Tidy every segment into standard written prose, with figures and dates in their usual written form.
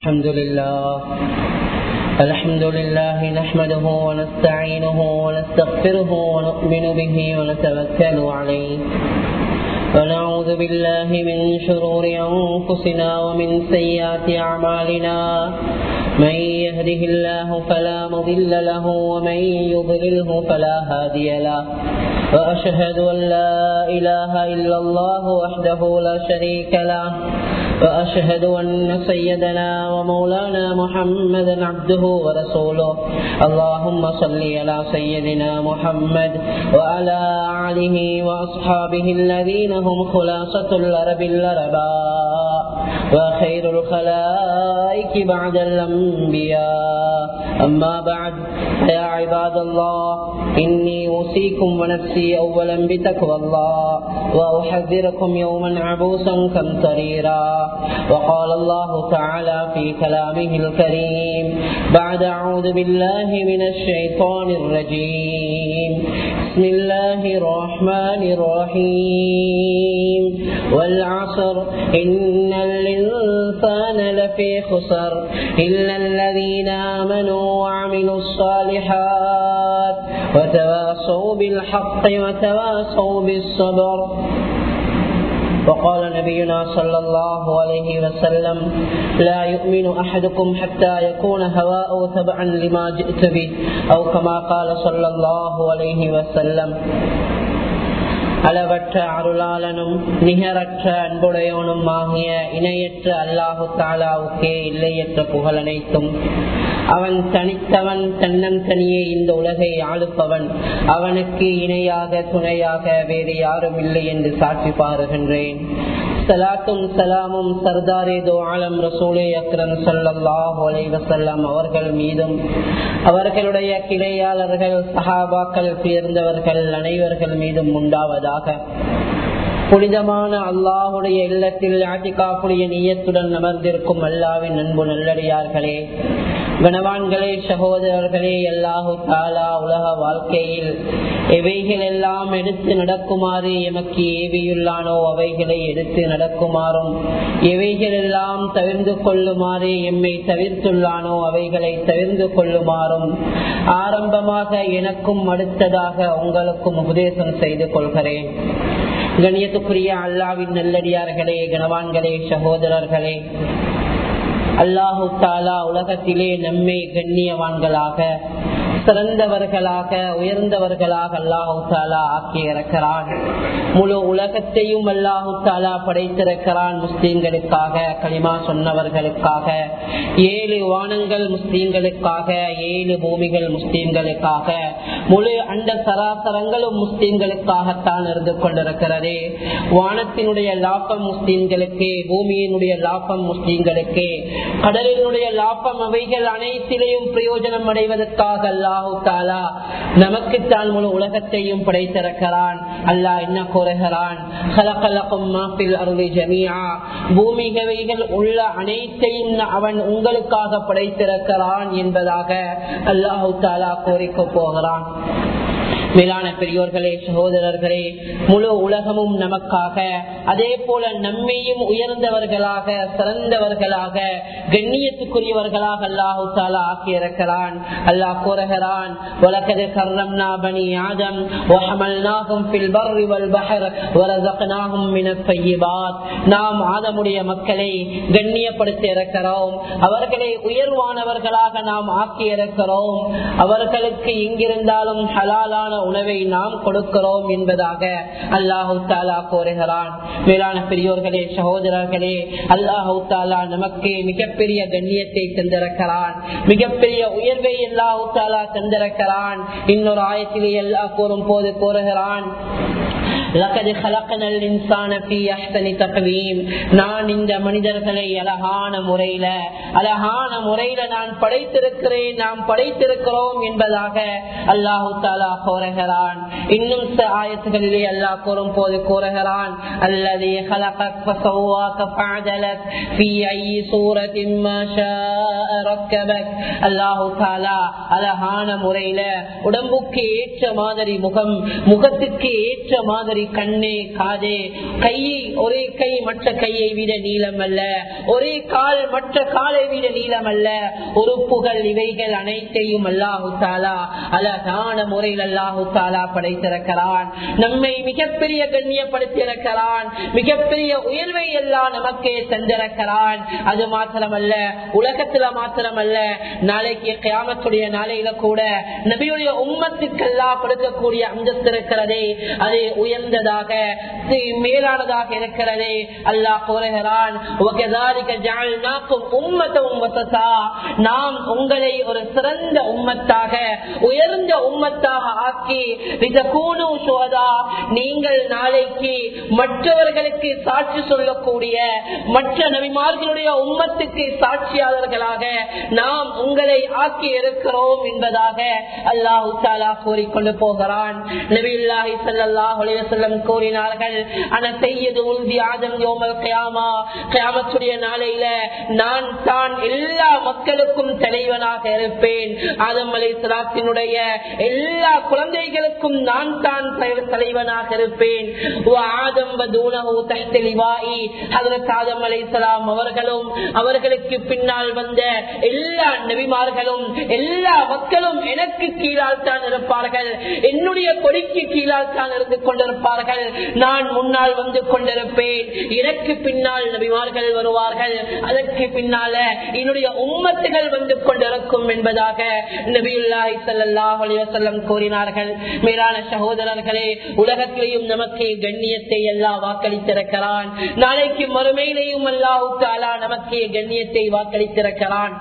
الحمد لله نحمده ونستعينه ونستغفره ونؤمن به ونتوكل عليه ونعوذ بالله من شرور أنفسنا ومن سيئات أعمالنا من يهده الله فلا مضل له ومن يضلله فلا هادي له وأشهد أن لا إله إلا الله وحده لا شريك له وأشهد أن سيدنا ومولانا محمدا عبده ورسوله اللهم صل على سيدنا محمد وعلى آله وأصحابه الذين هم خلاصة العرب العرباء وخير الخلائق بعد الأنبياء أما بعد يا عباد الله إني أوصيكم ونفسي أولا بتقوى الله وأحذركم يوما عبوسا قمطريرا وقال الله تعالى في كلامه الكريم بعد أعوذ بالله من الشيطان الرجيم بسم الله الرحمن الرحيم والعصر إن الإنسان لفي خسر إلا الذين آمنوا وعملوا الصالحات وتواصوا بالحق وتواصوا بالصبر وقال نبينا صلى الله عليه وسلم لا يؤمن أحدكم حتى يكون هواءه تبعا لما جئت به أو كما قال صلى الله عليه وسلم அளவற்ற அருளாளனும் நிகரற்ற அன்புடையவனும் ஆகிய இணையற்ற அல்லாஹு தாலாவுக்கே இல்லையற்ற புகழ் அனைத்தும் அவன் தனித்தவன் தன்னந்தனியே இந்த உலகை ஆளுப்பவன் அவனுக்கு இணையாக துணையாக வேறு யாரும் இல்லை என்று சாட்சி பாருகின்றேன் சலாத்தும் சலாமும் சர்தாரே தோ ஆலம் ரசூலே அக்ரம் ஸல்லல்லாஹு அலைஹி வஸல்லம் அவர்கள் மீதும் அவர்களுடைய கிளையாளர்கள் சஹாபாக்கள் சேர்ந்தவர்கள் அனைவர்கள் மீதும் உண்டாவதாக. புனிதமான அல்லாஹுடைய இல்லத்தில் ஆத்திகாஃபுடைய நியத்துடன் அமர்ந்திருக்கும் அல்லாஹ்வின் அன்பு நல்லடியார்களே, கணவான்களே, சகோதரர்களே, அல்லாஹு தாலா உலக வாழ்க்கையில் எவைகள் எல்லாம் எடுத்து நடக்குமாறு எமக்கு ஏவியுள்ளானோ அவைகளை எடுத்து நடக்குமாறும், எவைகள் எல்லாம் தவிர்த்து கொள்ளுமாறு எம்மை தவிர்த்துள்ளானோ அவைகளை தவிர்த்து கொள்ளுமாறும் ஆரம்பமாக எனக்கும் அடுத்ததாக உங்களுக்கும் உபதேசம் செய்து கொள்கிறேன். கண்ணியத்துக்குரிய அல்லாஹ்வின் நல்லடியார்களே, கணவான்களே, சகோதரர்களே, அல்லாஹு தாலா உலகத்திலே நம்மை கண்ணியவான்களாக சிறந்தவர்களாக உயர்ந்தவர்களாக அல்லாஹு தாலா ஆக்கி இருக்கிறான். முழு உலகத்தையும் அல்லாஹு தாலா படைத்திருக்கிறான் முஸ்லீம்களுக்காக, களிமா சொன்னவர்களுக்காக. 7 வானங்கள் முஸ்லீம்களுக்காக, 7 பூமிகள் முஸ்லீம்களுக்காக, முழு அண்ட சராசரங்களும் முஸ்லீம்களுக்காகத்தான் இருந்து கொண்டிருக்கிறது. வானத்தினுடைய லாபம் முஸ்லீம்களுக்கு, பூமியினுடைய லாபம் முஸ்லீம்களுக்கு, கடலினுடைய லாபம் அவைகள் அனைத்திலையும் பிரயோஜனம் அடைவதற்காக அல்லாஹு தாலா நமக்குத்தான் முழு உலகத்தையும் படைத்திருக்கிறான். அல்லாஹ் என்ன கூறுகிறான்? பூமிகவைகள் உள்ள அனைத்தையும் அவன் உங்களுக்காக படைத்திருக்கிறான் என்பதாக அல்லாஹு தாலா கோரிக்கை போகிறான். மேலான பெரியோர்களே, சகோதரர்களே, முழு உலகமும் நமக்காக, அதே போல நம்மையும் உயர்ந்தவர்களாக சிறந்தவர்களாக கண்ணியத்துக்குரியவர்களாக அல்லாஹு தாலா ஆக்கியிருக்கிறான். அல்லாஹ் கூறுகிறான், வலகத் கர்ரம்னா பனி ஆதம் வஹமல்னாஹும் ஃபில் பர்ரி வல் பஹர் வரஸக்னாஹும் மினத் தய்யிபாத். நாம் ஆதமுடைய மக்களை கண்ணியப்படுத்தி இருக்கிறோம், அவர்களை உயர்வானவர்களாக நாம் ஆக்கி இருக்கிறோம், அவர்களுக்கு எங்கிருந்தாலும் ஹலாலான உணவை நாம் கொடுக்கிறோம் என்பதாக அல்லாஹு தாலா கூறுகிறான். மேலான பெரியோர்களே, சகோதரர்களே, அல்லாஹு தாலா நமக்கு மிகப்பெரிய கண்ணியத்தை தந்திருக்கிறான், மிகப்பெரிய உயர்வை அல்லாஹு தாலா தந்திருக்கிறான். இன்னொரு ஆயத்திலே அல்லாஹ் கூறும் போது கூறுகிறான், நான் இந்த மனிதர்களை அழகான முறையில நான் படைத்திருக்கிறேன், நாம் படைத்திருக்கிறோம் என்பதாக அல்லாஹு தாலா கூறுகிறான். இன்னும் ஆயத்துகளிலே அல்லாஹ் கூறும் போது கூறுகிறான், அல்லதீ خلقك فسواك فعدلك في أي صورة ما شاء ركبك. அல்லாஹு தாலா அழகான முறையில உடம்புக்கு ஏற்ற மாதிரி முகத்துக்கு ஏற்ற மாதிரி கண்ணு காது கை, ஒரே கை மற்ற கையை விட நீளம் அல்ல, ஒரே கால் மற்ற காலை விட நீளம் அல்ல. உறுப்புகள் இவைகள் அனைத்தையும் அல்லாஹு தாலா அழகான முறையில் அல்லாஹு தாலா படைத்திருக்கிறான். நம்மை மிகப்பெரிய கண்ணியப்படுத்தியிருக்கிறான், மிகப்பெரிய உயர்வை எல்லாம் நமக்கே தந்திருக்கிறான். அது மாத்திரமல்ல, உலகத்துல மாத்திரமல்ல, நாளைக்கு கியாமத்துடைய நாளையில கூட நபியுடைய உம்மத்துக்கெல்லாம் கொடுக்கக்கூடிய அந்தஸ்து இருக்கிறதே, அது உயர்ந்ததாக மேலானதாக இருக்கிறதே. அல்லாஹ் கூறுகிறான், நாம் உங்களை ஒரு சிறந்த உம்மத்தாக உயர்ந்த உம்மத்தாக ஆக்கி நீங்கள் நாளைக்கு மற்றவர்களுக்கு சாட்சி சொல்லக்கூடிய மற்ற நபிமார்களுடைய உம்மத்துக்கு சாட்சியாளர்களாக நாம் உங்களை ஆக்கி இருக்கிறோம் என்பதாக அல்லாஹ் தஆலா கூறிக்கொண்டு போகிறான். நபியுல்லாஹி ஸல்லல்லாஹு அலைஹி வஸல்லம் கூறினார்கள், அன சய்யிது உல்தி ஆதம் யௌமல் கியாமா, கியாமத்துடைய நாளையில நான் தான் எல்லா மக்களுக்கும் தலைவனாக இருப்பேன். ஆதம் அலைஹிஸ்ஸலாத்தினுடைய எல்லா குழந்தைகளுக்கும் நான் தான் தலைவனாக இருப்பேன். ஆதம் வதூனஹு தஹ்த லிவாஇ, ஹஜ்ரத் ஆதம் அலைஹிஸ்ஸலாம் அவர்களும் அவர்களுக்கு பின்னால் வந்த எல்லா நபிமார்களும் எல்லா மக்களும் எனக்கு கீழால் தான் இருப்பார்கள், என்னுடைய கொடிக்கு கீழால் தான் இருந்து கொண்டிருப்பார்கள். நான் முன்னால் வந்து கொண்டிருப்பேன், எனக்கு பின்னால் நபிமார்கள் வருவார்கள், அதற்கு பின்னால என்னுடைய உம்மத்துகள் வந்து கொண்டிருக்கும் என்பதாக நபியுல்லாஹி ஸல்லல்லாஹு அலைஹி வஸல்லம் கூறினார்கள். மேலான சகோதரர்களே, உலகத்திலேயும் நமக்கு கண்ணியத்தை அல்லாஹ் வாக்களித்திருக்கிறான், நாளைக்கு மறுமையிலேயும் அல்லாஹ் தஆலா நமக்கு கண்ணியத்தை வாக்களித்திருக்கிறான்.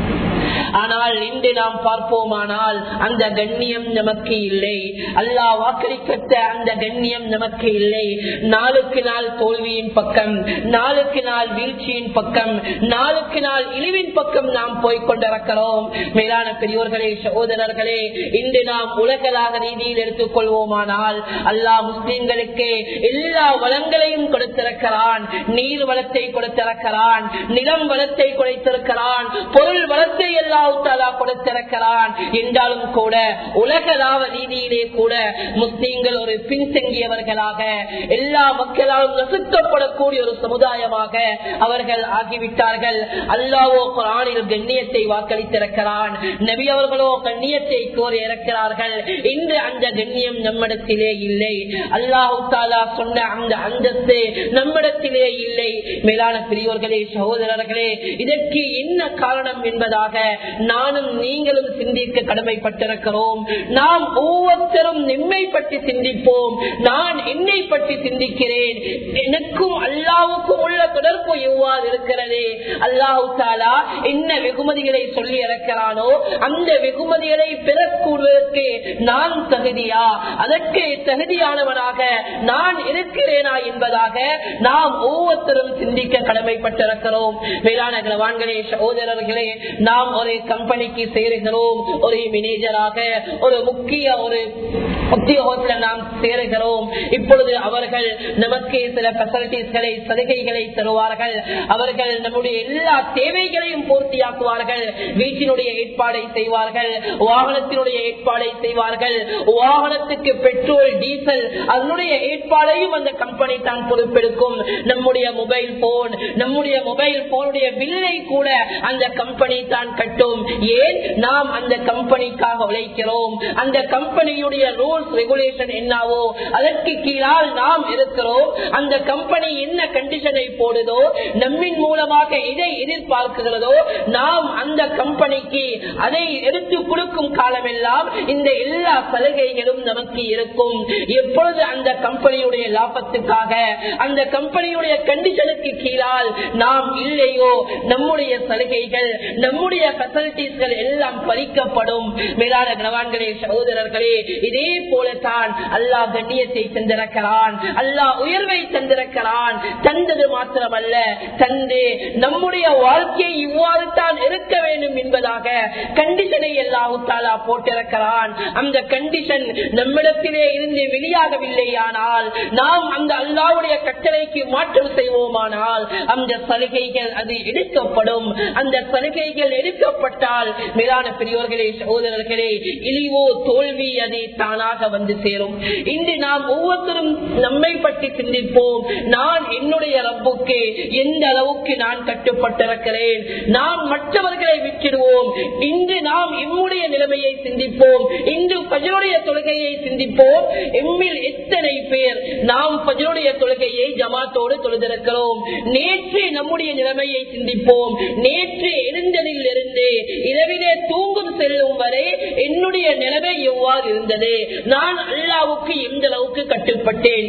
ஆனால் இன்று நாம் பார்ப்போமானால் அந்த கண்ணியம் நமக்கு இல்லை, அல்லாஹ் வாக்களித்த அந்த கண்ணியம் நமக்கு இல்லை. நாளுக்கு நாள் தோல்வியின் பக்கம், நாளுக்கு நாள் வீழ்ச்சியின் பக்கம், நாளுக்கு நாள் இழிவின் பக்கம் நாம் போய்கொண்டிருக்கிறோம். மேலான பெரியோர்களே, சகோதரர்களே, இன்று நாம் உலகளாக ரீதியில் எடுத்துக் கொள்வோமானால் அல்லாஹ் முஸ்லிம்களுக்கு எல்லா வளங்களையும் கொடுத்திருக்கிறான். நீர் வளத்தை கொடுத்திருக்கிறான், நிலம் வளத்தை கொடுத்திருக்கிறான், பொருள் வளத்தை எல்லாம் கொடுத்திருக்கிறான். என்றாலும் கூட உலகளாவ ரீதியிலே கூட முஸ்லிம்கள் ஒரு பின்தங்கியவர்களாக, எல்லா மக்களாலும் நசுக்கப்படக்கூடிய ஒரு சமுதாயமாக அவர்கள் ஆகிவிட்டார்கள். அல்லாஹ்வோ குர்ஆனில் கண்ணியத்தை வாக்களித்திருக்கிறான், நபி அவர்களோ கண்ணியத்தை கோரி இருக்கிறார்கள். இன்று அந்த கண்ணியம் நம்மிடத்திலே இல்லை, அல்லாஹ் தஆலா சொன்ன அந்த அந்தஸ்து நம்மிடத்திலே இல்லை. மேலான பெரியோர்களே, சகோதரர்களே, இதற்கு என்ன காரணம் என்பதாக நானும் நீங்களும் சிந்திக்க கடமைப்பட்டிருக்கிறோம். நாம் ஒவ்வொருத்தரும் நம்மை பற்றி சிந்திப்போம். நான் என்னை பற்றி சிந்திக்கிறேன், எனக்கும் அல்லாஹ்வுக்கும் உள்ள தொடர்பு எவ்வாறு இருக்கிறது, அல்லாஹ் தஆலா என்ன வெகுமதிகளை சொல்லி இருக்கிறானோ அந்த வெகுமதிகளை பெறக்கூடுவதற்கு நான் தகுதியா, அதற்கு தகுதியானவனாக நான் இருக்கிறேனா என்பதாக நாம் ஒவ்வொருத்தரும் சிந்திக்க கடமைப்பட்டிருக்கிறோம். மேலான கனவான்களே, சகோதரர்களே, நாம் ஒரு கம்பெனிக்கு சேருகிறோம், ஒரு மேனேஜராக ஒரு முக்கிய ஒரு உத்தியோகத்தில் நாம் சேருகிறோம். இப்பொழுது அவர்கள் நமக்கு சில பெசிலிட்டிஸ்களை, சலுகைகளை தருவார்கள். அவர்கள் நம்முடைய எல்லா தேவைகளையும் பூர்த்தியாக்குவார்கள். வீட்டினுடைய ஏற்பாடை செய்வார்கள், வாகனத்தினுடைய ஏற்பாடை செய்வார்கள், வாகனத்துக்கு பெட்ரோல் டீசல் அதனுடைய ஏற்பாடையும் அந்த கம்பெனி தான் பொறுப்பெடுக்கும். நம்முடைய மொபைல் போன், நம்முடைய மொபைல் போனுடைய பில்லை கூட அந்த கம்பெனி தான் கட்டும். ஏன்? நாம் அந்த கம்பெனிக்காக உழைக்கிறோம். அந்த கம்பெனியுடைய ரூல்ஸ் ரெகுலேஷன் என்னவோ அதற்கு கீழால் நாம் இருக்கிறோம். அந்த கம்பெனி என்ன கண்டிஷனை போடுதோ, நம்மின் மூலமாக இதை எதிர்பார்க்கிறதோ, நாம் அந்த கம்பெனிக்கு அதை எடுத்து கொடுக்கும் காலமெல்லாம் இந்த எல்லா சலுகைகளும் நமக்கு இருக்கும். எப்பொழுது அந்த கம்பெனியுடைய லாபத்துக்காக, அந்த கம்பெனியுடைய கண்டிஷனுக்கு கீழால் நாம் இல்லையோ, நம்முடைய சலுகைகள், நம்முடைய பெசிலிட்டிஸ்கள் எல்லாம் பறிக்கப்படும். மேலான கனவான்களே, சகோதரர்களே, இதே போலத்தான் அல்லாஹ் கண்ணியத்தை தந்திருக்கிறான், அல்லாஹ் உயர்வை தந்திருக்கிறான். தந்தது மாத்திரமல்ல, தந்து நம்முடைய வாழ்க்கை இவ்வாறு தான் இருக்க வேண்டும் வேண்டும் என்பதாக கண்டிஷனை அல்லாஹ் தஆலா போட்டிருக்கிறான். அந்த கண்டிஷன் நம்மிடத்திலே இருந்து வெளியாகவில்லை, ஆனால் நாம் அந்த அல்லாஹ்வுடைய கட்டளைக்கு மாற்றம் செய்வோமானால் அந்த சலுகைகள் அது எடுக்கப்படும். அந்த சலுகைகள் எடுக்கப்பட்டால் மேலான பெரியோர்களே சகோதரர்களே, இழிவோ தோல்வி அது தானாக வந்து சேரும். இன்று நாம் ஒவ்வொருத்தரும் நம்மை பற்றி சிந்திப்போம். நான் என்னுடைய ரப்புக்கு எந்த அளவுக்கு நான் கட்டுப்பட்டிருக்கிறேன். நாம் மற்றவர்களை விட்டுடுவோம். இன்று நாம் எம்முடைய நிலைமையை சிந்திப்போம். இன்று ஃபஜ்ருடைய தொழுகையை சிந்திப்போம். எம்மில் எத்தனை பேர் நாம் ஃபஜ்ருடைய தொழுகையை ஜமாத்தோடு தொழுதிருக்கிறோம்? நேற்று நம்முடைய நிலைமையை சிந்திப்போம். நேற்று எழுந்ததில் இருந்து இரவிலே தூங்கும் செல்லும் வரை என்னுடைய நிலைமை எவ்வாறு இருந்தது? நான் அல்லாஹ்வுக்கு எந்த அளவுக்கு கட்டுப்பட்டேன்?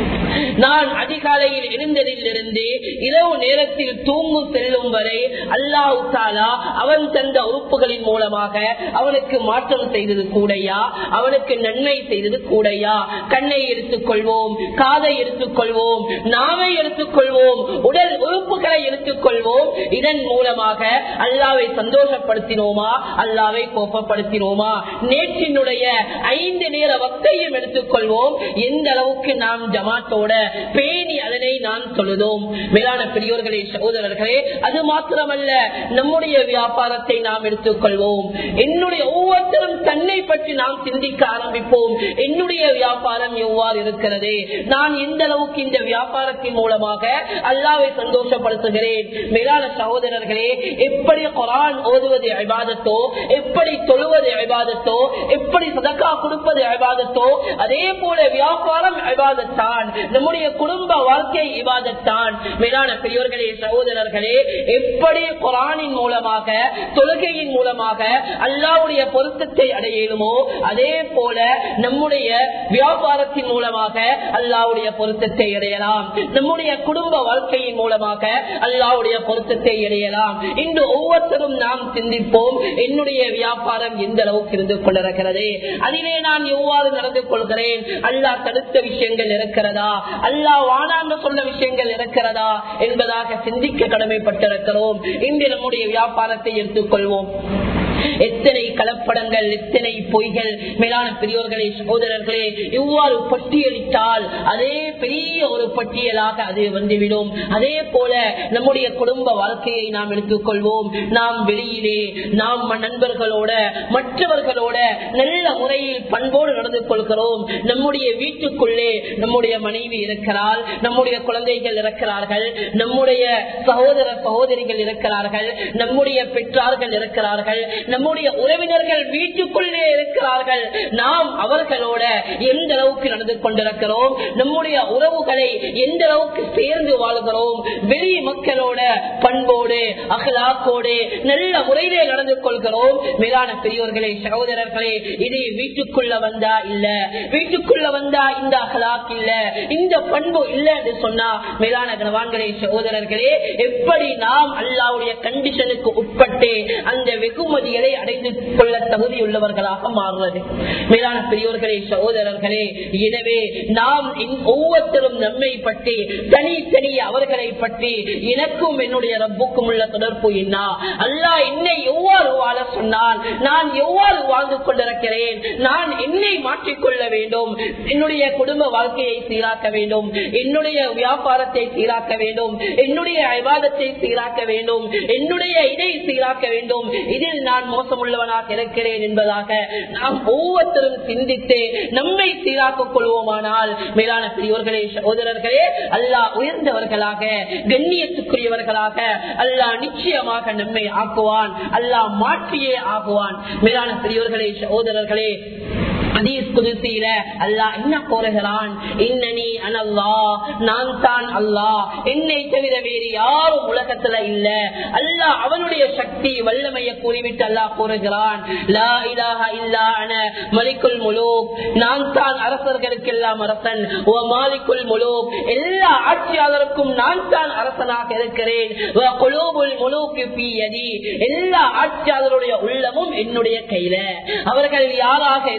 நான் அதிகாலையில் எழுந்ததில் இருந்து இரவு நேரத்தில் தூங்கும் செல்லும் வரை அல்லாஹ் தஆலா அவன் தந்த உறுப்புகளின் மூலமாக அவனுக்கு மாற்றம் செய்தது கூடையா? அவனுக்கு நன்மை செய்தது கூடையா? கண்ணை எடுத்துக்கொள்வோம், காதை எடுத்துக்கொள்வோம், நாவை எடுத்துக்கொள்வோம், உடல் உறுப்புகளை எடுத்துக்கொள்வோம். இதன் மூலமாக அல்லாஹ்வை சந்தோஷப்படுத்தினோமா? அல்லாஹ்வை கோபப்படுத்தினோமா? நேற்றினுடைய 5 நேர வக்தையும் எடுத்துக்கொள்வோம். எந்த அளவுக்கு நாம் ஜமாத்தோட பேணி அதனை நாம் சொல்லுதோம்? மேலான பெரியோர்களே சகோதரர்களே, அது மாத்திரமல்ல, நம்முடைய வியாபாரத்தை நாம் எடுத்துக்கொள்வோம். என்னுடைய ஒவ்வொருத்தரும் தன்னை பற்றி நாம் சிந்திக்க ஆரம்பிப்போம். என்னுடைய வியாபாரம் எவ்வாறு இருக்கிறது? நான் எந்த அளவுக்கு இந்த வியாபாரத்தின் மூலமாக அல்லாஹ்வை சந்தோஷப்படுத்துகிறேன்? மேலான சகோதரர்களே, எப்படி குர்ஆன் ஓதுவது இபாதத்தோ, எப்படி தொழுவது இபாதத்தோ, எப்படி சதகா கொடுப்பது இபாதத்தோ, அதே போல வியாபாரம் இபாதத்தான். நம்முடைய குடும்ப வாழ்க்கை இபாதத்தான். மேலான பெரியோர்களே சகோதரர்களே, எப்படி குர்ஆனின் மூலமாக தொழுகையின் மூலமாக அல்லாஹ்வுடைய பொருத்தத்தை அடையலுமோ, அதே போல நம்முடைய வியாபாரத்தின் மூலமாக அல்லாஹ்வுடைய பொருத்தத்தை அடையலாம். நம்முடைய குடும்ப வாழ்க்கையின் மூலமாக அல்லாஹ்வுடைய பொருத்தத்தை அடையலாம். இன்று ஒவ்வொருத்தரும் நாம் சிந்திப்போம், என்னுடைய வியாபாரம் எந்த அளவுக்கு இருந்து கொண்டிருக்கிறது? அதிலே நான் எவ்வாறு நடந்து கொள்கிறேன்? அல்லாஹ் தடுத்த விஷயங்கள் இருக்கிறதா? அல்லாஹ் வானான்னு சொன்ன விஷயங்கள் இருக்கிறதா என்பதாக சிந்திக்க கடமைப்பட்டிருக்கிறோம். இன்று நம்முடைய வியாபாரத்தை எடுத்துக்கொள்வோம். எத்தனை கலப்படங்கள், எத்தனை பொய்கள்! மேலான பெரியோர்களே சகோதரர்களே, இவ்வாறு பட்டியலிட்டால் அதே பெரிய ஒரு பட்டியலாக அது வந்துவிடும். அதே போல நம்முடைய குடும்ப வாழ்க்கையை நாம் எடுத்துக்கொள்வோம். நாம் வெளியிலே நாம் நண்பர்களோட மற்றவர்களோட நல்ல முறையில் பண்போடு நடந்து கொள்கிறோம். நம்முடைய வீட்டுக்குள்ளே நம்முடைய மனைவி இருக்கிறாள், நம்முடைய குழந்தைகள் இருக்கிறார்கள், நம்முடைய சகோதர சகோதரிகள் இருக்கிறார்கள், நம்முடைய பெற்றார்கள் இருக்கிறார்கள், நம்முடைய உறவினர்கள் வீட்டுக்குள்ளே இருக்கிறார்கள். நாம் அவர்களோட எந்த அளவுக்கு நடந்து கொண்டிருக்கிறோம்? நம்முடைய உறவுகளை எந்த அளவுக்கு சேர்ந்து வாழ்கிறோம்? வெளி மக்களோட பண்போடு அகலாக்கோடு நல்ல முறையிலே நடந்து கொள்கிறோம். மேலான பெரியோர்களே சகோதரர்களே, இது வீட்டுக்குள்ள வந்தா இல்ல, வீட்டுக்குள்ள வந்தா இந்த அகலாக் இல்ல, இந்த பண்பு இல்ல என்று சொன்னா, மேலான கனவான்களே சகோதரர்களே, எப்படி நாம் அல்லாஹ்வுடைய கண்டிஷனுக்கு உட்பட்டு அந்த வெகுமதிகளை அடைந்து கொள்ள தகுதியுள்ளவர்களாக மாறுவது? மேலான பெரியோர்களே சகோதரர்களே, எனவே நாம் ஒவ்வொருத்தரும் நம்மை பற்றி தனித்தனி அவர்களை பற்றி எனக்கும் என்னுடைய ரப்புக்கும் உள்ள தொடர்பு என்ன? அல்லாஹ் என்னை எவ்வாறு வாழ சொன்னால் நான் எவ்வாறு வாழ்ந்து கொண்டிருக்கிறேன்? நான் என்னை மாற்றிக்கொள்ள வேண்டும். என்னுடைய குடும்ப வாழ்க்கையை சீராக்க வேண்டும், என்னுடைய வியாபாரத்தை சீராக்க வேண்டும், என்னுடைய இபாதத்தை சீராக்க வேண்டும், என்னுடைய இதை சீராக்க வேண்டும். இதில் நான் மோசமுள்ளவனாக இருக்கிறேன் என்பதாக நாம் ஒவ்வொருத்தரும் சிந்தித்து நம்மை சீராக்கிக் கொள்வோமானால், மேலான பெரியோர்களே சகோதரர்களே, அல்லாஹ் உயர்ந்தவர்களாக கண்ணியத்துக்குரியவர்களாக அல்லாஹ் நிச்சயமாக நம்மை ஆக்குவான். அல்லாஹ் மாற்றியே ஆகுவான். மேலான பெரியோர்களே சகோதரர்களே, ஹதீஸ் குதுசியில அல்லாஹ் என்ன கூறுகிறான்? இன்னனி அனல்லாஹ், நான் தான் அல்லாஹ், என்னை தவிர வேறு யாரும் உலகத்துல இல்ல. அல்லாஹ் அவனுடைய சக்தி வல்லமையை கூறிவிட்டு அல்லாஹ் கூறுகிறான், லா இலாஹ இல்லா அன மலிக்குல் முலூக், நான் தான் அரசர்களுக்கெல்லாம் அரசன். வ மாலிக்குல் முலூக், எல்லா ஆட்சியாளருக்கும் நான் தான் அரசனாக இருக்கிறேன். வ குலூபுல் முலூக் ஃபீ யதி, எல்லா ஆட்சியாளருடைய உள்ளமும் என்னுடைய கையில. அவர்கள் யாராக இருக்கலாம்?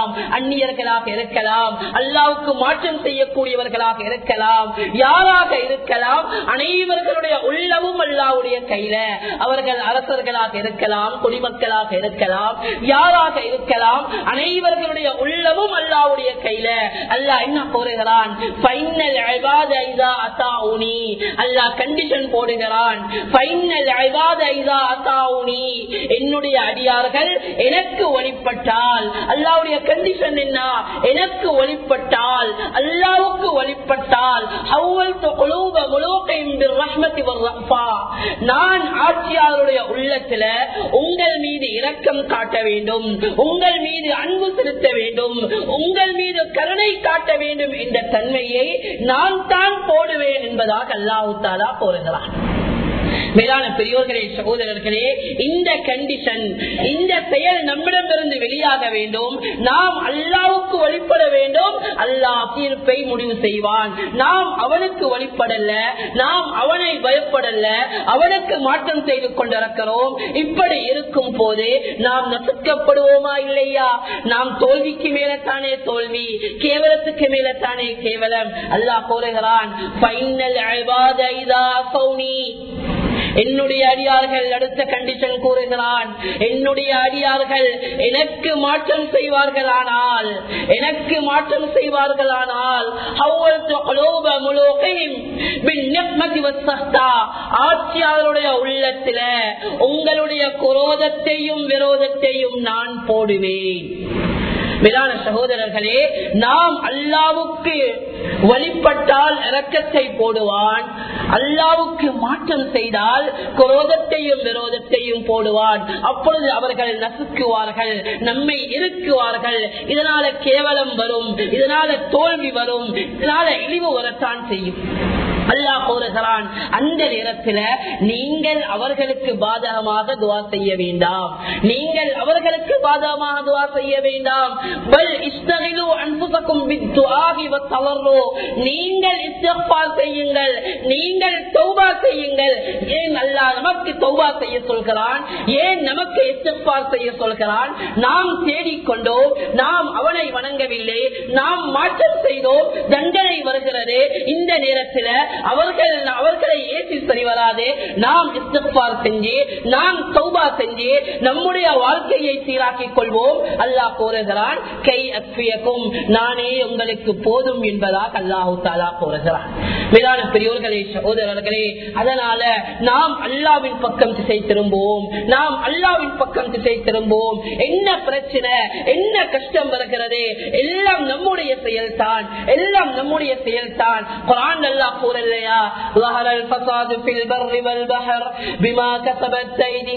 இருக்கலாம், அந்நியர்களாக இருக்கலாம், அல்லாஹ்வுக்கு மாற்றம் செய்யக்கூடியவர்களாக இருக்கலாம், யாராக இருக்கலாம், அனைவர்களுடைய உள்ளமும் அல்லாஹ்வுடைய கையில. அவர்கள் அரசர்களாக இருக்கலாம், குடிமக்களாக இருக்கலாம், யாராக இருக்கலாம், அனைவர்களுடைய உள்ளமும் அல்லாஹ்வுடைய கையில. அல்லாஹ் என்ன கூறுகிறான்? ஃபைனல் இபாத இதா அதாஉனி. அல்லாஹ் கண்டிஷன் போடுகிறான். ஃபைனல் இபாத இதா அதாஉனி, என்னுடைய அடியார்கள் எனக்கு வழிபட்டால். அல்லாஹ்வுடைய கண்டிஷன் என்ன? எனக்கு வழிபட்டால், அல்லாஹ்வுக்கு வழிபட்டால், ஹவ்வல்து குலூப முலூகிஹிம் பிர்ரஹ்மத்தி வர்ரஃபா, நான் ஆட்சியாளருடைய உள்ளத்துல உங்கள் மீது இரக்கம் காட்ட வேண்டும், உங்கள் மீது அன்பு செலுத்த வேண்டும், உங்கள் மீது கருணை காட்ட வேண்டும் என்ற தன்மையை நான் தான் போடுவேன் என்பதாக அல்லாஹ் தஆலா கூறுகிறான். மேலான பெரியோர்களே, சகோதரர்களே, இந்த கண்டிஷன், இந்த செயல் நம்மிடமிருந்து வெளியாக வேண்டும். நாம் அல்லாஹ்வுக்கு வழிபட வேண்டும். அல்லாஹ் தீர்ப்பை முடிவு செய்வான். நாம் அவனுக்கு வழிபடல, நாம் அவனை பயப்படல, அவனுக்கு மாற்றம் செய்து கொண்டிருக்கிறோம். இப்படி இருக்கும் போது நாம் நசுக்கப்படுவோமா இல்லையா? நாம் தோல்விக்கு மேலத்தானே தோல்வி, கேவலத்துக்கு மேலத்தானே கேவலம். அல்லாஹ் கூறுகிறான், ஃபைனல் இபாத இதா அஸௌனி, என்னுடைய அடியார்கள், அடுத்த கண்டிஷன் கூறுகிறான், என்னுடைய அடியார்கள் எனக்கு மாற்றம் செய்வார்களானால், எனக்கு மாற்றம் செய்வார்களானால், ஆட்சியாளருடைய உள்ளத்துல உங்களுடைய குரோதத்தையும் விரோதத்தையும் நான் போடுவேன். மேலான சகோதரர்களே, நாம் அல்லாஹ்வுக்கு வழிபட்டால் இரக்கத்தை போடுவான், அல்லாஹ்வுக்கு மாற்றம் செய்தால் குரோதத்தையும் விரோதத்தையும் போடுவான். அப்பொழுது அவர்கள் நசுக்குவார்கள், நம்மை இருக்குவார்கள். இதனால கேவலம் வரும், இதனால தோல்வி வரும், இதனால இழிவு வரத்தான் செய்யும். அல்லாஹ் கூறுகிறான், அந்த நேரத்தில் நீங்கள் அவர்களுக்கு பாதகமாக துஆ செய்ய வேண்டாம், நீங்கள் அவர்களுக்கு பாதகமாக துஆ செய்ய வேண்டாம். பல் இஸ்தகிலு அன்ஃபுஸகும் பித்துஆஹி வத்தவர்ரு, நீங்கள் இஸ்திக்பார் செய்யுங்கள், நீங்கள் தௌபா செய்யுங்கள். ஏன் அல்லாஹ் நமக்கு தௌபா செய்ய சொல்கிறான்? ஏன் நமக்கு இஸ்திக்பார் செய்ய சொல்கிறான்? நாம் தேடிக்கொண்டோம், நாம் அவனை வணங்கவில்லை, நாம் மாற்றம் செய்தோம், தண்டனை வருகிறது. இந்த நேரத்தில் அவர்களை ஏற்றி சரி வராது. நாம் இஸ்திக்பார் செஞ்சு, நாம் தௌபா செஞ்சு நம்முடைய வாழ்க்கையை சீராக்கிக் கொள்வோம். அல்லாஹ் கூறுகிறான், கை அக்ஃபியக்கும், நானே உங்களுக்கு போதும் என்பதாக அல்லாஹ் தஆலா கூறுகிறான். மேலான பெரியோர்களே, சகோதரர்களே, அதனால நாம் அல்லாஹ்வின் பக்கம் திசை திரும்புவோம், நாம் அல்லாஹ்வின் பக்கம் திசை திரும்புவோம். என்ன பிரச்சனை, என்ன கஷ்டம் வருகிறது, எல்லாம் நம்முடைய செயல்தான், எல்லாம் நம்முடைய செயல்தான். குர்ஆன் அல்லாஹ் கூறலையா, ظهر الفساد في البر والبحر بما كسبت أيدي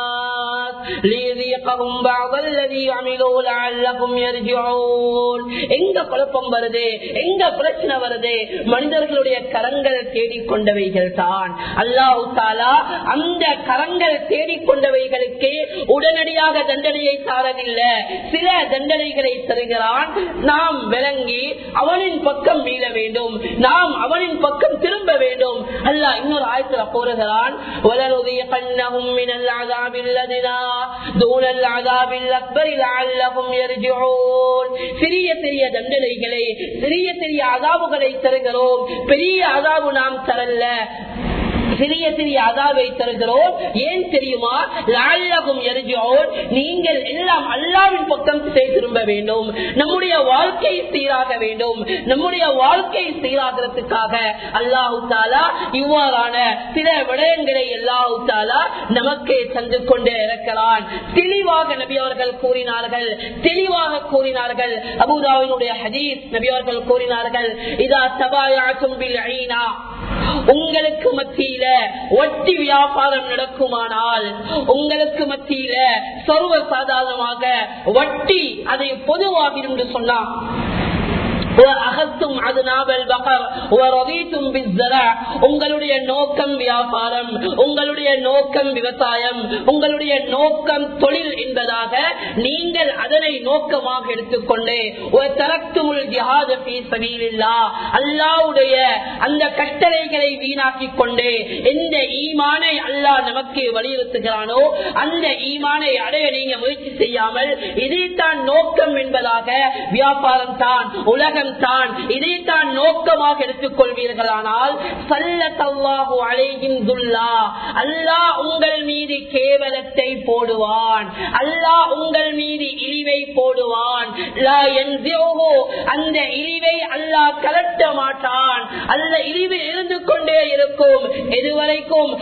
الناس ليذيقهم بعض الذي عملوا لعلهم يرجعون. எங்க குழப்பம் வருது, எங்க பிரச்சனை வருது? மனிதர்களுடைய கரங்கள் தேடிக்கொண்டவைகள் தான். அல்லாஹ் தஆலா அந்த கரங்கள் தேடிக்கொண்டவைகளுக்கு உடனடியாக தண்டனையை தாரவில்லை, சில தண்டனைகளை தருகிறான். நாம் விளங்கி அவனின் பக்கம் மீள வேண்டும், நாம் அவனின் பக்கம் திரும்ப வேண்டும். அல்லாஹ் இன்னொரு ஆயத்துல கூறுகிறான், وَلَنُذِيقَنَّهُم مِّنَ الْعَذَابِ الَّدْنَى دُونَ الْعَذَابِ الْأَكْبَرِ لَعَلَّهُمْ يَرْجِعُونَ. சிறிய சிறிய தண்டனைகளை, சிறிய சிறிய அதாபுகளை தருகிறோம், பெரிய அதாபு நாம் தரல, சிறிய சிறிய அதாவை தருகிறோம். ஏன் தெரியுமா? லஅல்லஹும் யர்ஜிஊன், நீங்கள் எல்லாம் அல்லாஹ்வின் பக்கம் திசை திரும்ப வேண்டும், நம்முடைய வாழ்க்கை சீராக வேண்டும். நம்முடைய வாழ்க்கை சீராகிறதுக்காக அல்லாஹ் தஆலா இவ்வாறான சில விடயங்களை அல்லாஹ் தஆலா நமக்கு தந்து கொண்டே இருக்கிறான். தெளிவாக நபி அவர்கள் கூறினார்கள், தெளிவாக கூறினார்கள். அபூ தாவூதுடைய ஹதீஸ், நபி அவர்கள் கூறினார்கள், இதா தபாயஅதும் பில் ஐனா, உங்களுக்கு மத்தியில வட்டி வியாபாரம் நடக்குமானால், உங்களுக்கு மத்தியில சர்வ சாதாரணமாக வட்டி அதை பொதுவாக என்று சொன்னா, உங்களுடைய நோக்கம் வியாபாரம், உங்களுடைய நோக்கம் விவசாயம், உங்களுடைய நோக்கம் தொழில் என்பதாக நீங்கள் அதனை நோக்கமாக எடுத்துக்கொண்டு அல்லாஹ்வுடைய அந்த கட்டளைகளை வீணாக்கி கொண்டு எந்த ஈமானை அல்லாஹ் நமக்கு வலியுறுத்துகிறானோ அந்த ஈமானை அடைய நீங்க முயற்சி செய்யாமல் இதைத்தான் நோக்கம் என்பதாக வியாபாரம் தான் உலகம் தான் இதைத்தான் நோக்கமாக எடுத்துக் கொள்வீர்களானால் ஸல்லல்லாஹு அலைஹி வஸல்லம் அல்லாஹ் உங்கள் மீது கேவலத்தை போடுவான், அல்லாஹ் உங்கள் மீது இழிவை போடுவான். அந்த இழிவை அல்லாஹ் கலட்ட மாட்டான். அல்ல இழிவு இருந்து கொண்டே இருக்கும். எதுவரைக்கும்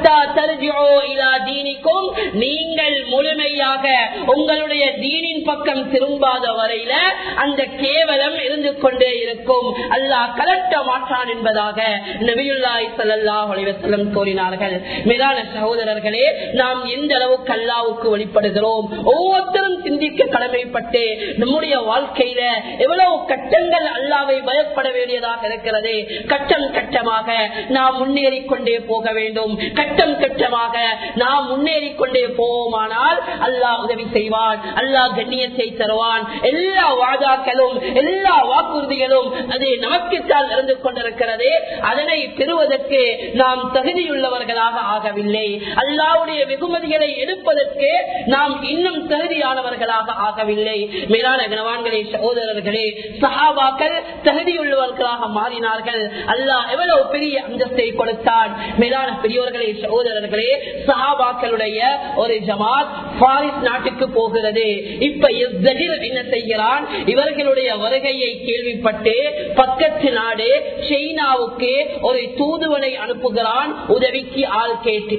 நீங்கள் முழுமையாக உங்களுடைய தீனின் பக்கம் திரும்பாத வரையில அந்த கேவலம் இருந்து கொண்டே இருக்கும். அல்லாஹ் கலட்ட மாட்டான் என்பதாக நபியுல்லாஹி ஸல்லல்லாஹு அலைஹி வஸல்லம் கூறினார்கள். மேலான சகோதரர்களே, நாம் எந்த அளவுக்கு அல்லாஹ்வுக்கு வழிபடுகிறோம் ஒவ்வொருத்தரும் சிந்திக்க கடமைப்பட்டு நம்முடைய வாழ்க்கையில எவ்வளவு கட்டங்கள் அல்லாஹ்வை பயப்பட வேண்டியதாக இருக்கிறது. கட்டம் கட்டமாக நாம் முன்னேறி கொண்டே போக வேண்டும். கட்டம் கட்டமாக நாம் முன்னேறி கொண்டே போவோமானால் அல்லாஹ் உதவி செய்வான், அல்லாஹ் கண்ணியத்தை தருவான். எல்லா வாதாக்களும் எல்லா வாக்குறுதிகளும் அது நமக்குத்தான் இருந்து கொண்டிருக்கிறது. அதனை பெறுவதற்கு நாம் தகுதியுள்ளவர்களாக ஆகவில்லை. அல்லாஹ்வுடைய வெகுமதிகளை எடுப்பதற்கு நாம் இன்னும் தகுதியானவர்களாக ஆகவில்லை. மேலான கனவான்களே, சகோதரர்களே, சஹாபாக்கள் தகுதியுள்ளவர்களாக மாறினார்கள். அல்லாஹ் எவ்வளவு பெரிய அந்தஸ்தை கொடுத்தான். மேலான பெரியவர்களே, சகோதரர்களே, சஹாபாக்களுடைய ஒரு ஜமாத் பாரிஸ் நாட்டுக்கு போகிறது. இப்ப என்ன செய்கிறான்? இவர்களுடைய வருகையை கேள்விப்பட்டு பக்கத்து நாடு சைனாவுக்கு ஒரு தூதுவனை அனுப்புகிறான், உதவிக்கு ஆள் கேட்டு.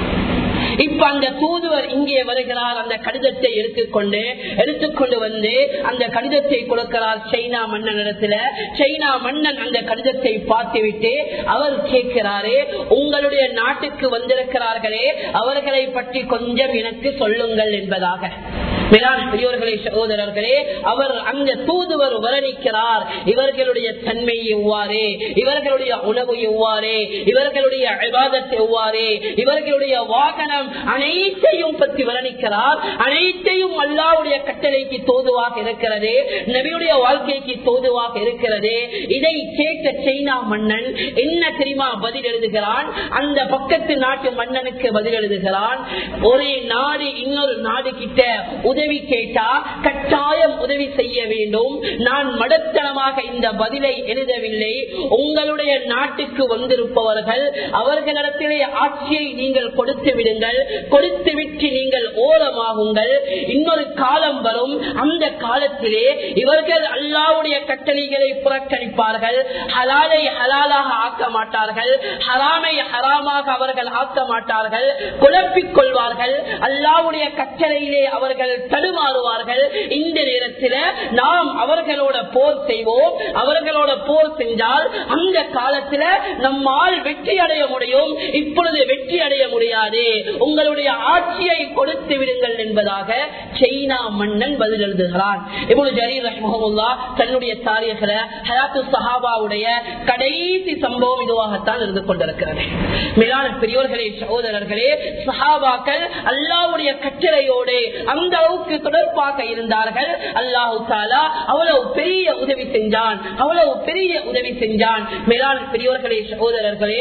இப்ப அந்த தூதுவர் இங்கே வருகிறார். அந்த கடிதத்தை எடுத்துக்கொண்டு வந்து அந்த கடிதத்தை கொடுக்கிறார் சைனா மன்னனிடத்துல. சைனா மன்னன் அந்த கடிதத்தை பார்த்துவிட்டு அவர் கேட்கிறாரே, உங்களுடைய நாட்டுக்கு வந்திருக்கிறார்களே, அவர்களை பற்றி கொஞ்சம் எனக்கு சொல்லுங்கள் என்பதாக. மேலான பெரியோர்களே, சகோதரர்களே, அவர் அந்த தூதுவர் வர்ணிக்கிறார். இவர்களுடைய தன்மை எவ்வாறு, இவர்களுடைய உணவு எவ்வாறு, இவர்களுடைய இபாதத் எவ்வாறு, இவர்களுடைய வாகனம் அனைத்தையும் பற்றி வர்ணிக்கிறார். அனைத்தையும் அல்லாஹ்வுடைய கட்டளைக்கு தோதுவாக இருக்கிறது, நபியுடைய வாழ்க்கைக்கு தோதுவாக இருக்கிறது. இதை கேட்ட சைனா மன்னன் என்ன தெரியுமா பதில் எழுதுகிறான்? அந்த பக்கத்து நாட்டு மன்னனுக்கு பதில் எழுதுகிறான். ஒரு நாடு இன்னொரு நாடு கிட்ட உதவி கேட்டா கட்டாயம் உதவி செய்ய வேண்டும். நான் மடத்தனமாக இந்த பதிலை எழுதவில்லை. உங்களுடைய நாட்டுக்கு வந்திருப்பவர்கள் அவர்களிடத்திலே ஆட்சியை நீங்கள் கொடுத்து விடுங்கள், கொடுத்து விட்டு நீங்கள் ஓரமாகுங்கள். இன்னொரு காலம் வரும், அந்த காலத்திலே இவர்கள் அல்லாஹ்வுடைய கட்டளைகளை புறக்கணிப்பார்கள், ஹலாலை ஹலாலாக ஆக்க மாட்டார்கள், ஹராமை ஹராமாக அவர்கள் ஆக்க மாட்டார்கள், குழப்பிக் கொள்வார்கள், அல்லாஹ்வுடைய கட்டளையிலே அவர்கள் தடுமாறுவார்கள். இந்த நேரத்தில் நாம் அவர்களோட போர் செய்வோம். அவர்களோட போர் செஞ்சால் அந்த காலத்தில் நம்மால் வெற்றி அடைய முடியும். இப்பொழுது வெற்றி அடைய முடியாது, உங்களுடைய ஆட்சியை கொடுத்து விடுங்கள் என்பதாக சைனா மன்னன் பதில் எழுதுகிறான். இப்னு ஜரீர் ரஹ்மஹுல்லாஹ் தன்னுடைய தாரீஹ்ல ஹயாத்து ஸஹாபாவுடைய கடைசி சம்பவம் இதுவாகத்தான் இருந்து கொண்டிருக்கிறது. மேலான பெரியோர்களே, சகோதரர்களே, சஹாபாக்கள் அல்லாஹ்வுடைய கட்டளையோடு அந்த அளவுக்கு தொடர்பாக இருந்தார்கள். அல்லாஹ் தஆலா அவ்வளவு பெரிய உதவி செஞ்சான், அவ்வளவு பெரிய உதவி செஞ்சான். மேலான பெரியோர்களே, சகோதரர்களே,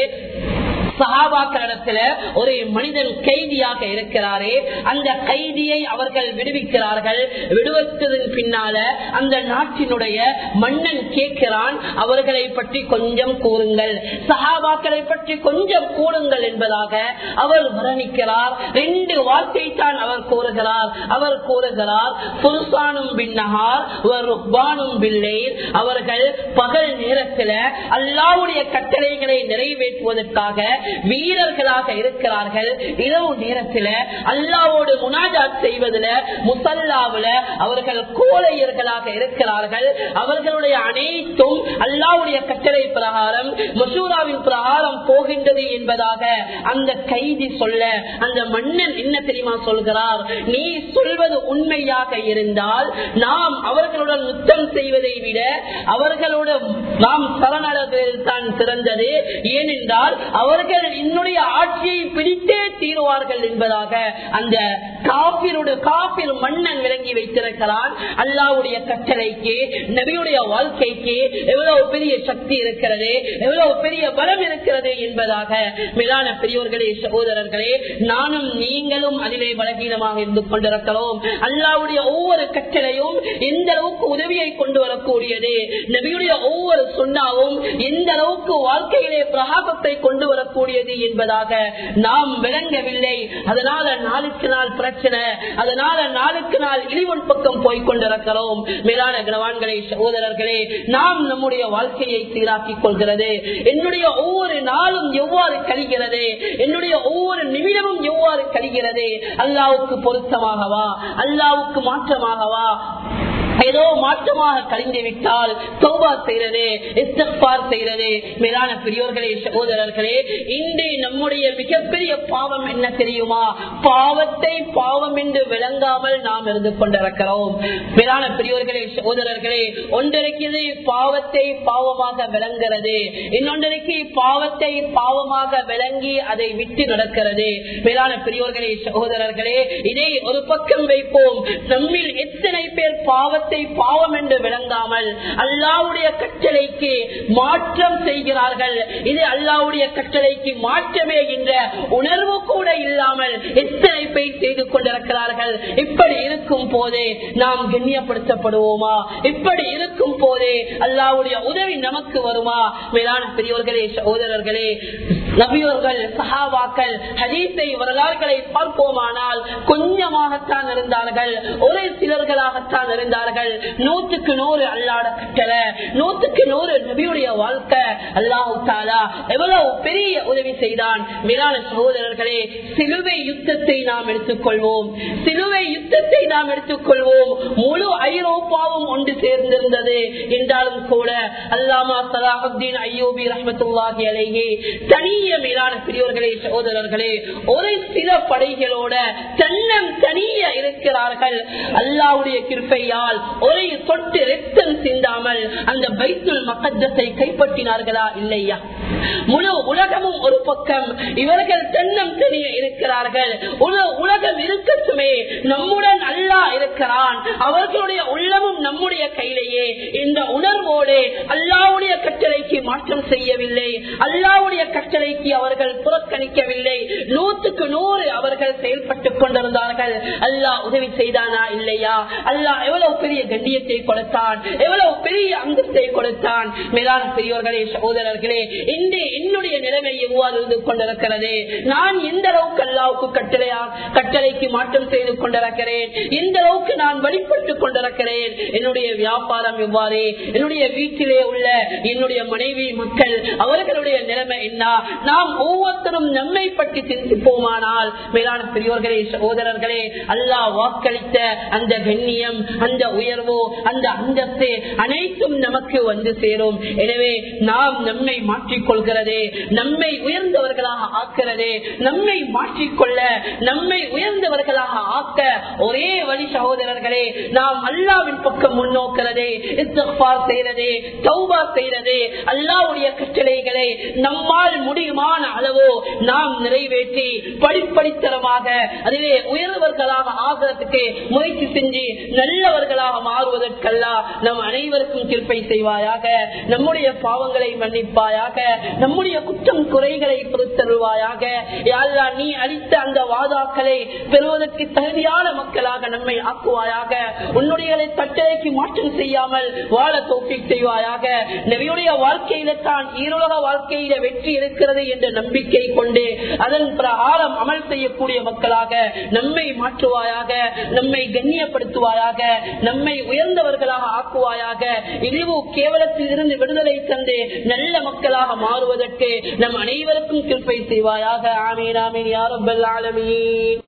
சஹாபாக்களிடத்துல ஒரு மனிதன் கைதியாக இருக்கிறாரே, அந்த கைதியை அவர்கள் விடுவிக்கிறார்கள். விடுவித்ததன் பின்னால அந்த நாட்டினுடைய மன்னன் கேட்கிறான், அவர்களை பற்றி கொஞ்சம் கூறுங்கள், சஹாபாக்களை பற்றி கொஞ்சம் கூறுங்கள் என்பதாக அவர் வர்ணிக்கிறார். 2 வார்த்தை தான் அவர் கூறுகிறார். அவர் கூறுகிறார், ஃபுர்சானும் பின்னஹார் வ ருஹ்பானும் பில்லைல். அவர்கள் பகல் நேரத்தில் அல்லாஹ்வுடைய கட்டளைகளை நிறைவேற்றுவதற்காக வீரர்களாக இருக்கிறார்கள். இரவு நேரத்தில் அல்லாஹ்வோடு முனாஜாத் செய்வதில் முஸல்லாவில் அவர்கள் கோழையர்களாக இருக்கிறார்கள். அவர்களுடைய அனைத்தும் அல்லாஹ்வுடைய கட்டளை பிரகாரம் மஷூராவின் பிரகாரம் போகின்றது என்பதாக அந்த கைதி சொல்ல, அந்த மன்னன் என்ன தெரியுமா சொல்கிறார், நீ சொல்வது உண்மையாக இருந்தால் நாம் அவர்களுடன் யுத்தம் செய்வதை விட அவர்களோட நாம் சரணடைவதில் தான் சிறந்தது. ஏனென்றால் அவர்கள் என்னுடைய ஆட்சியை பிடித்தே தீருவார்கள் என்பதாக அந்த காபிர் மன்னன் விளங்கி வைத்திருக்கிறான். அல்லாஹ்வுடைய கட்டளைக்கு, நபியுடைய வாழ்க்கைக்கு எவ்வளவு பெரிய சக்தி இருக்கிறது, எவ்வளவு பெரிய பலம் இருக்கிறது என்பதாக மேலான பெரியோர்களே, சகோதரர்களே, நானும் நீங்களும் அதிலே பலகீனமாக இருந்து கொண்டிருக்கிறோம். அல்லாஹ்வுடைய ஒவ்வொரு கட்டளையும் எந்த அளவுக்கு உதவியை கொண்டு வரக்கூடியது, நபியுடைய ஒவ்வொரு சுன்னாவும் எந்த அளவுக்கு வாழ்க்கையிலே பிரகாசத்தை கொண்டு வரக்கூடியது என்பதாக நாம் விளங்கவில்லை. அதனால நாளுக்கு நாள் பிரச்சனை, அதனால நாளுக்கு நாள் இழிவன் பக்கம் போய்கொண்டிருக்கிறோம். மேலான கனவான்களே, சகோதரர்களே, நாம் நம்முடைய வாழ்க்கையை சீராக்கிக் கொள்கிறது. என்னுடைய ஒவ்வொரு நாளும் எவ்வாறு கழிகிறது, என்னுடைய ஒவ்வொரு நிமிடமும் எவ்வாறு கழிகிறது, அல்லாஹ்வுக்கு பொருத்தமாகவா, அல்லாஹ்வுக்கு மாற்றமாகவா, ஏதோ மாற்றமாக கழிந்து விட்டால் தௌபா செய்யறது, இஸ்திக்பார் செய்யறது. மேலான பெரியோர்களே, சகோதரர்களே, இன்று நம்முடைய மிகப்பெரிய பாவம் என்ன தெரியுமா? பாவத்தை பாவம் என்று விளங்காமல் நாம் இருந்து கொண்டிருக்கிறோம். மேலான பெரியோர்களே, சகோதரர்களே, ஒன்றிருக்கிறது பாவத்தை பாவமாக விளங்குறது, இன்னொன்றிற்கு பாவத்தை பாவமாக விளங்கி அதை விட்டு நடக்கிறது. மேலான பெரியோர்களே, சகோதரர்களே, இதை ஒரு பக்கம் வைப்போம். நம்மில் எத்தனை பேர் பாவத்தை பாவம் என்று விளங்காமல் அல்லாஹ்வுடைய கட்டளைக்கு மாற்றம் செய்கிறார்கள்? இது அல்லாஹ்வுடைய கட்டளைக்கு மாற்றமே என்ற உணர்வு கூட இல்லாமல் எத்தனை பேர் செய்து கொண்டிருக்கிறார்கள். இப்படி இருக்கும் போதே நாம் கண்ணியப்படுத்தப்படுவோமா? இப்படி இருக்கும் போதே அல்லாஹ்வுடைய உதவி நமக்கு வருமா? மேலான பெரியோர்களே, சகோதரர்களே, நபியோர்கள், சஹாபாக்கள், ஹதீஸை வரலாறுகளை பார்ப்போமானால் கொஞ்சமாகத்தான் இருந்தார்கள், ஒரு சிலர்களாகத்தான் இருந்தார்கள். 100க்கு 100 அல்லாஹ்வுடைய கட்டளை, 100க்கு 100 நபியுடைய வாழ்க்கை. அல்லாஹ் தஆலா எவ்வளவு பெரிய உதவி செய்தான். மேலான சகோதரர்களே, சிலுவை யுத்தத்தை நாம் எடுத்துக்கொள்வோம், சிலுவை யுத்தத்தை நாம் எடுத்துக்கொள்வோம். முழு ஐரோப்பாவும் ஒன்று சேர்ந்திருந்தது என்றாலும் கூட அல்லாமா ஸலாஹுத்தீன் அய்யூபி ரஹ்மத்துல்லாஹி அலைஹி தனிய மேலான பெரியோர்களே, சகோதரர்களே, ஒரு சில படைகளோட தனிய இருக்கிறார்கள். அல்லாஹ்வுடைய கிருபையால் ஒரு சொட்டு ரத்தம் சிந்தாமல் அந்த பைத்துல் மக்தஸை கைப்பற்றினார்களா இல்லையா? முழு உலகமும் ஒரு பக்கம், இவர்கள் தனிய இருக்கிறார்கள். உலகம் இருக்கட்டுமே, நம்முடன் அல்லாஹ் இருக்கிறான், அவர்களுடைய உள்ளமும் நம்முடைய கையிலேயே. இந்த உணர்வோடு அல்லாஹ்வுடைய கட்டளைக்கு மாற்றம் செய்யவில்லை, அல்லாஹ்வுடைய கட்டளைக்கு அவர்கள் புறக்கணிக்கவில்லை. 100க்கு 100 அவர்கள் செயல்பட்டுக் கொண்டிருந்தார்கள். அல்லாஹ் உதவி செய்தானா இல்லையா? அல்லாஹ் எவ்வளவு பெரிய கண்ணியத்தை கொடுத்தான், எவ்வளவு பெரிய அந்தஸ்தை கொடுத்தான். மேலான பெரியோர்களே, சகோதரர்களே, இன்று என்னுடைய நிலைமை எவ்வாறு இருந்து கொண்டிருக்கிறது? நான் எந்த அளவுக்கு அல்லாஹ்வுக்கு கட்டளைக்கு மாற்றம் செய்து கொண்டிருக்கிறேன், எந்த அளவுக்கு நான் வழிபட்டுக் கொண்டிருக்கிறேன்? என்னுடைய வியாபாரம் எவ்வாறு, என்னுடைய வீட்டிலே உள்ள என்னுடைய மனைவி மக்கள் அவர்களுடைய நிலைமை என்ன? நாம் ஒவ்வொருத்தரும் நம்மை பற்றி சிந்திப்போமானால் மேலான பெரியோர்களே, சகோதரர்களே, அல்லாஹ் வாக்களித்த அந்த கண்ணியம், அந்த உயர்வோ, அந்த அந்தஸ்து அனைத்தும் நமக்கு வந்து சேரும். எனவே நாம் நம்மை மாற்றிக்கொள்கிறதே, நம்மை உயர்ந்தவர்களாக ஆக்கிறது, நம்மை மாற்றிக்கொள்ள, நம்மை உயர்ந்தவர்களாக ஆக்க ஒரே வழி சகோதரர்களே, நாம் அல்லாஹ்வின் பக்கம் முன்னோக்கிறதே, இஸ்திக்பார் செய்யறதே, தௌபா செய்யறதே, அல்லாஹ்வுடைய கட்டளைகளை நம்மால் முடியுமான அளவோ நாம் நிறைவேற்றி படிப்படித்தரமாக அதிலே உயர்ந்தவர்களாக ஆகிறதுக்கு முயற்சி செஞ்சு நல்லவர்களாக மாறுவதற்கெல்லாம் நம் அனைவருக்கும் கிருபை செய்வாயாக. நம்முடைய பாவங்களை மன்னிப்பாயாக, நம்முடைய குற்றம் குறைகளை பொறுத்தருவாயாக. யா அல்லாஹ், நீ அளித்த அந்த வாதாக்களை பெறுவதற்கு தகுதியான மக்களாக நம்மை ஆக்குவாயாக. உன்னுடைய கட்டளைக்கு மாற்றம் செய்யாமல் வாழ தௌஃபீக் செய்வாயாக. நபியுடைய வாழ்க்கையில தான் ஈருலக வாழ்க்கையில வெற்றி இருக்கிறது என்ற நம்பிக்கை கொண்டு அதன் பிரகாரம் அமல் செய்யக்கூடிய மக்களாக நம்மை மாற்றுவாயாக, நம்மை கண்ணியப்படுத்துவாயாக, நம்மை உயர்ந்தவர்களாக ஆக்குவாயாக. இழிவு கேவலத்தில் இருந்து விடுதலை தந்து நல்ல மக்களாக மாறுவதற்கு நம் அனைவருக்கும் கிருபை செய்வாயாக. ஆமீன் ஆமீன் யா ரப்பல் ஆலமீன்.